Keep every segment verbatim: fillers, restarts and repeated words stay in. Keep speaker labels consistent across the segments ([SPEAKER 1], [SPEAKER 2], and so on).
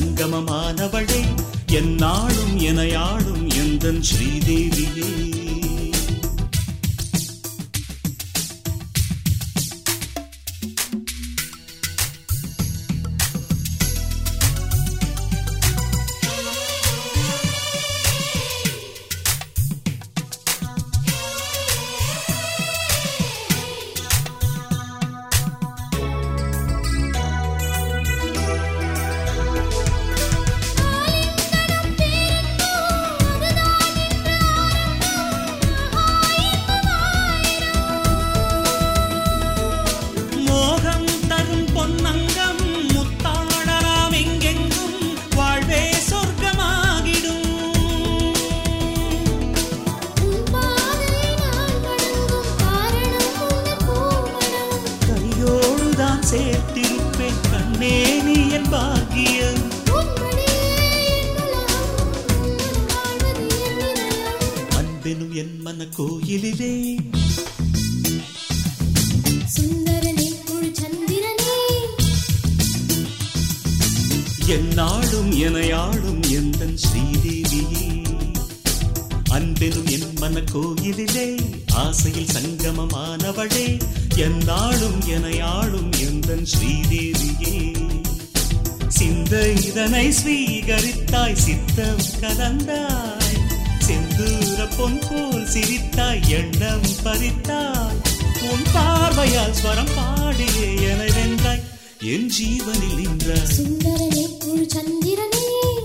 [SPEAKER 1] சங்கமமானவளே, என்னாலும் எனையாளும் எந்தன் ஸ்ரீதேவியே. சேர்த்திருப்பேன் கண்ணே நீ என் பாக்கியம். அன்பெனும் என் மன கோயிலிலே
[SPEAKER 2] சுந்தரனே முழு சந்திரனே,
[SPEAKER 1] என்னாலும் எனையாளும் எந்தன் ஸ்ரீதேவியே. அன்பெனும் என் மன கோயிலிலே ஆசையில் சங்கமமானவளே, என்னாலும் எனையாளும் எந்தன் ஸ்ரீதேவியே. சிந்த இதனை ஸ்வீகரித்தாய், சித்தம் கலந்தாய், செந்தூர பொன் போல் சிரித்தாய், எண்ணம் பறித்தாய், உன் பார்வையால் ஸ்வரம் பாடியே என வென்றாய், என் ஜீவனில் நின்றாய்.
[SPEAKER 2] சுந்தரனே முழு சந்திரனே,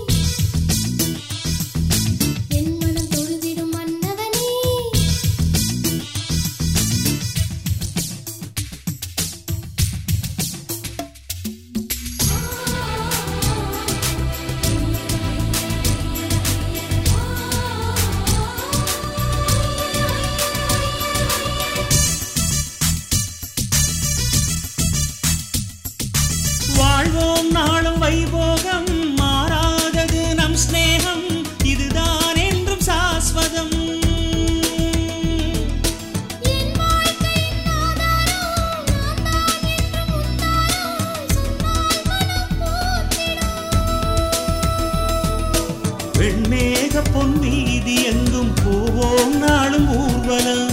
[SPEAKER 1] வாழ்வோம் நாளும் வைபோகம், மாறாதது நம் ஸ்நேகம், இதுதான் என்றும் சாஸ்வதம். வெண்மேக பொன் வீதி எங்கும் போவோம் நாளும் ஊர்வலம்.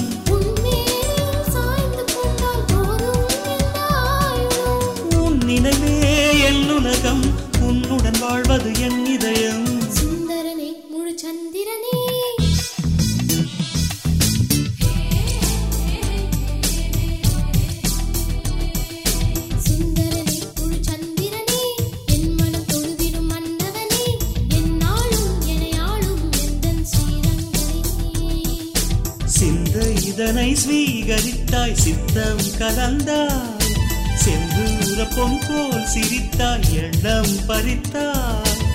[SPEAKER 1] நினைவே என் உலகம், உன்னுடன் வாழ்வது என் இதயம்.
[SPEAKER 2] சுந்தரனே முழு சந்திரனே, சுந்தரனே முழு சந்திரனே, என் மனம் தொழுதிடும் மன்னவனே, என்னாலும் எனையாளும் எந்தன் ஸ்ரீரங்கனே.
[SPEAKER 1] சிந்த இதனை ஸ்வீகரித்தாய், சித்தம் கலந்தாய், செந்தூர பொன் போல் சிரித்தாய், எண்ணம் பறித்தாய்,